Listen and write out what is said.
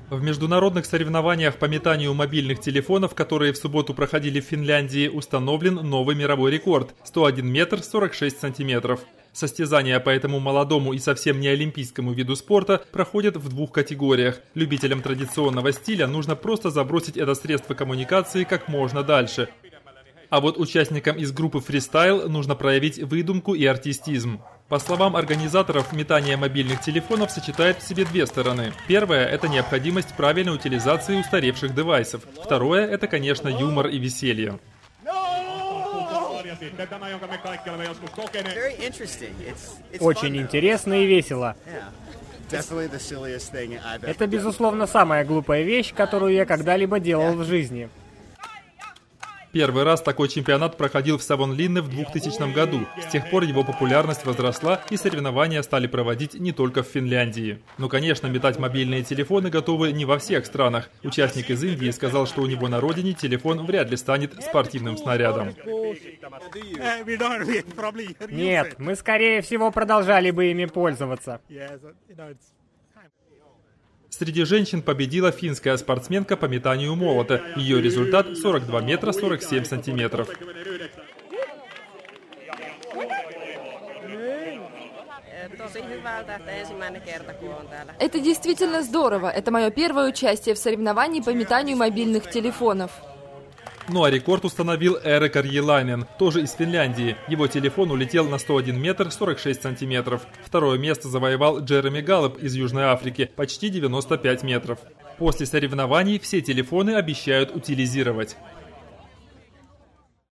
В международных соревнованиях по метанию мобильных телефонов, которые в субботу проходили в Финляндии, установлен новый мировой рекорд – 101 метр 46 сантиметров. Состязания по этому молодому и совсем не олимпийскому виду спорта проходят в двух категориях. Любителям традиционного стиля нужно просто забросить это средство коммуникации как можно дальше. А вот участникам из группы фристайл нужно проявить выдумку и артистизм. По словам организаторов, метание мобильных телефонов сочетает в себе две стороны. Первая – это необходимость правильной утилизации устаревших девайсов. Второе – это, конечно, юмор и веселье. Очень интересно и весело. Это, безусловно, самая глупая вещь, которую я когда-либо делал в жизни. Первый раз такой чемпионат проходил в Савонлинне в 2000 году. С тех пор его популярность возросла, и соревнования стали проводить не только в Финляндии. Но, конечно, метать мобильные телефоны готовы не во всех странах. Участник из Индии сказал, что у него на родине телефон вряд ли станет спортивным снарядом. Нет, мы, скорее всего, продолжали бы ими пользоваться. Среди женщин победила финская спортсменка по метанию молота. Ее результат 42 метра 47 сантиметров. Это действительно здорово. Это мое первое участие в соревновании по метанию мобильных телефонов. Ну а рекорд установил Эрик Арьелайнен, тоже из Финляндии. Его телефон улетел на 101 метр 46 сантиметров. Второе место завоевал Джереми Галлоп из Южной Африки, почти 95 метров. После соревнований все телефоны обещают утилизировать.